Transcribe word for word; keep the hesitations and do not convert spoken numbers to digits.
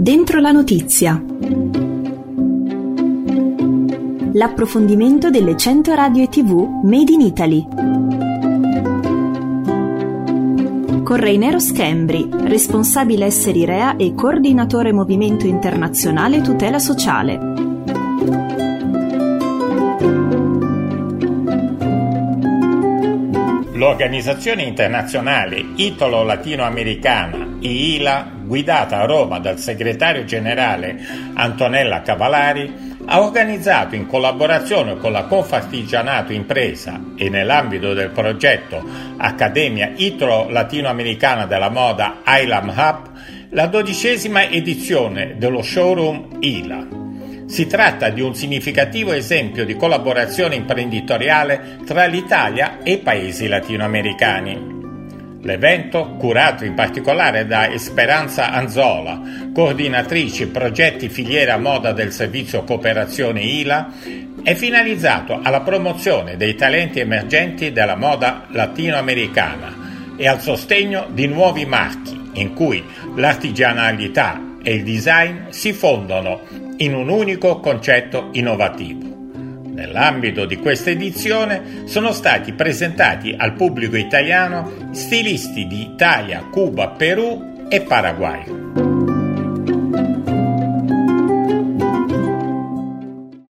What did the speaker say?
Dentro la notizia. L'approfondimento delle cento radio e tivù Made in Italy. Con Reinero Schembri, responsabile esseri Rea e coordinatore Movimento Internazionale Tutela Sociale. L'organizzazione internazionale italo-latinoamericana I I L A, guidata a Roma dal segretario generale Antonella Cavallari, ha organizzato in collaborazione con la Confartigianato Impresa e nell'ambito del progetto Accademia Italo-Latinoamericana della Moda I L A M Hub la dodicesima edizione dello showroom I L A. Si tratta di un significativo esempio di collaborazione imprenditoriale tra l'Italia e i paesi latinoamericani. L'evento, curato in particolare da Esperanza Anzola, coordinatrice progetti filiera moda del servizio Cooperazione I L A, è finalizzato alla promozione dei talenti emergenti della moda latinoamericana e al sostegno di nuovi marchi in cui l'artigianalità e il design si fondono in un unico concetto innovativo. Nell'ambito di questa edizione sono stati presentati al pubblico italiano stilisti di Italia, Cuba, Perù e Paraguay.